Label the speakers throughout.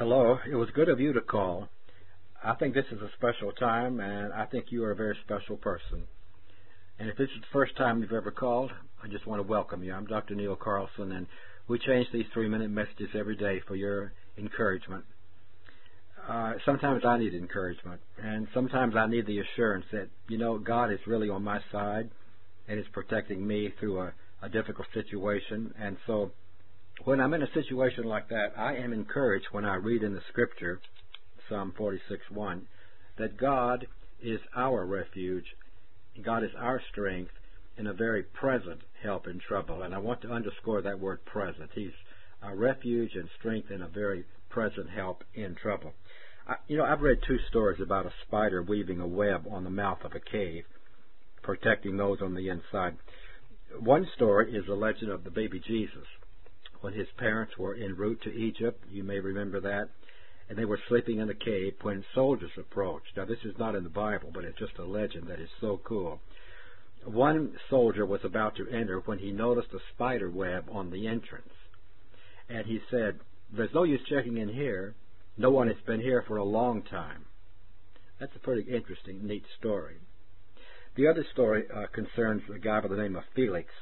Speaker 1: Hello. It was good of you to call. I think this is a special time, and I think you are a very special person. And if this is the first time you've ever called, I just want to welcome you. I'm Dr. Neil Carlson, and we change these 3-minute messages every day for your encouragement. Sometimes I need encouragement, and sometimes I need the assurance that, God is really on my side and is protecting me through a difficult situation. And so when I'm in a situation like that, I am encouraged when I read in the Scripture, Psalm 46:1, that God is our refuge, God is our strength, and a very present help in trouble. And I want to underscore that word present. He's our refuge and strength and a very present help in trouble. I've read 2 stories about a spider weaving a web on the mouth of a cave, protecting those on the inside. One story is the legend of the baby Jesus. When his parents were en route to Egypt, you may remember that, and they were sleeping in the cave when soldiers approached. Now, this is not in the Bible, but it's just a legend that is so cool. One soldier was about to enter when he noticed a spider web on the entrance, and he said, "There's no use checking in here. No one has been here for a long time." That's a pretty interesting, neat story. The other story concerns a guy by the name of Felix.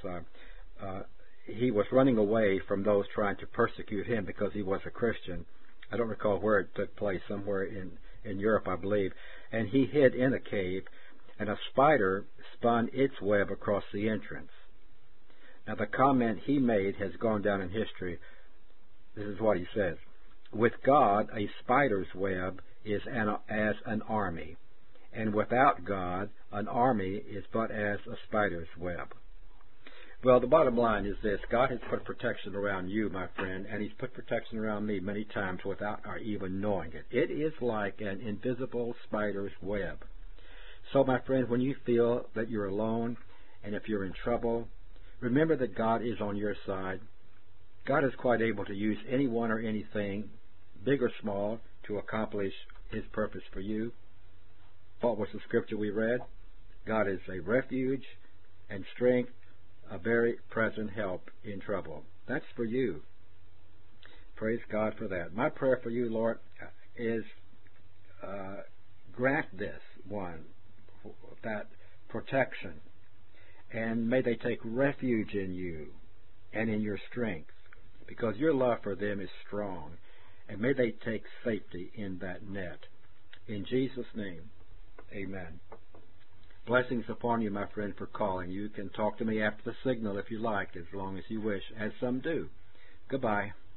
Speaker 1: He was running away from those trying to persecute him because he was a Christian. I don't recall where it took place, somewhere in Europe, I believe. And he hid in a cave, and a spider spun its web across the entrance. Now, the comment he made has gone down in history. This is what he says: "With God, a spider's web is as an army, and without God, an army is but as a spider's web." Well, the bottom line is this: God has put protection around you, my friend, and He's put protection around me many times without our even knowing it. It is like an invisible spider's web. So, my friend, when you feel that you're alone and if you're in trouble, remember that God is on your side. God is quite able to use anyone or anything, big or small, to accomplish His purpose for you. What was the scripture we read? God is a refuge and strength, a very present help in trouble. That's for you. Praise God for that. My prayer for you, Lord, is grant this one, that protection, and may they take refuge in you and in your strength, because your love for them is strong, and may they take safety in that net. In Jesus' name, amen. Blessings upon you, my friend, for calling. You can talk to me after the signal if you like, as long as you wish, as some do. Goodbye.